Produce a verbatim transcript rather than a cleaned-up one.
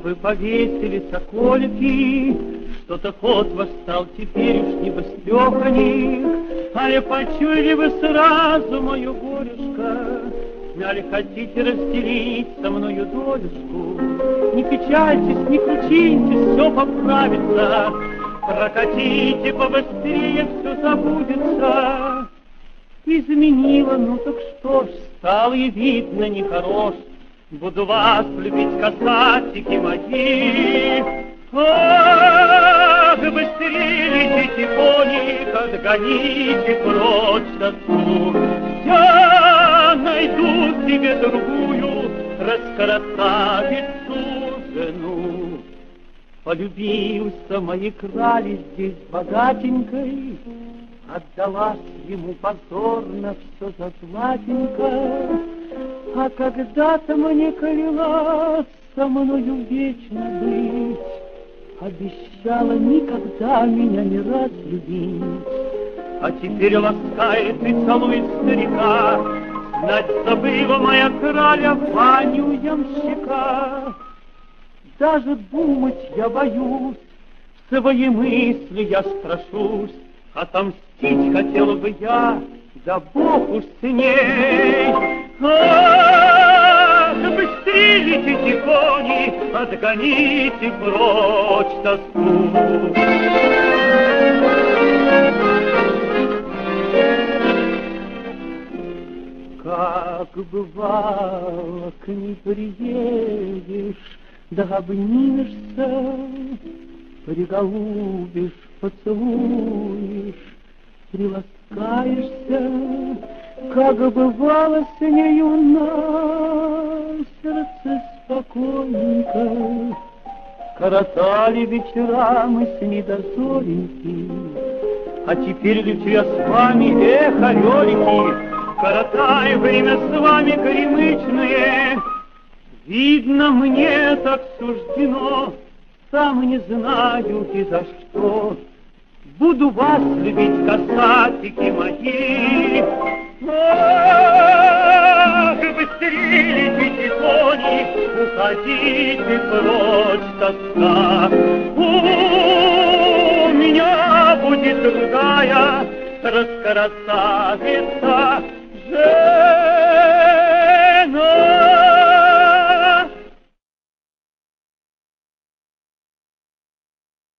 бы повесили соколики, что-то ход ваш стал теперешний востёханик, али почуяли вы сразу мою горюшка, али хотите разделить со мною долюшку? Не печальтесь, не кручиньтесь, все поправится, прокатите побыстрее, все забудется. Изменила, ну так что ж, стало и видно нехорош, буду вас любить, касатики мои. Ах, быстрее летите, коник, отгоните прочь тоску. Я найду себе другую раскрасавицу жену. Полюбился моей крали здесь богатенькой, отдалась ему позорно все за златенько. А когда-то мне клялась со мною вечно быть, обещала никогда меня не разлюбить. А теперь ласкает и целует старика, знать забыла моя краля Ваню ямщика. Даже думать я боюсь, в свои мысли я страшусь, отомстить хотела бы я, да Бог уж с ней. Ах, быстрее летите, кони, отгоните прочь тоску. Как бывало, к ней приедешь, да обнимешься, приголубишь, поцелуешь, приласкаешься, как бывало с нею на сердце спокойненько. Коротали вечера мы с ней до зореньки, а теперь лечу я с вами, эх, орелики, коротаю время с вами горемычные. Видно, мне так суждено, сам не знаю и за что. Буду вас любить, касатики мои. Ах, быстрее летите, кони, уходите прочь, тоска. У меня будет другая раскрасавица.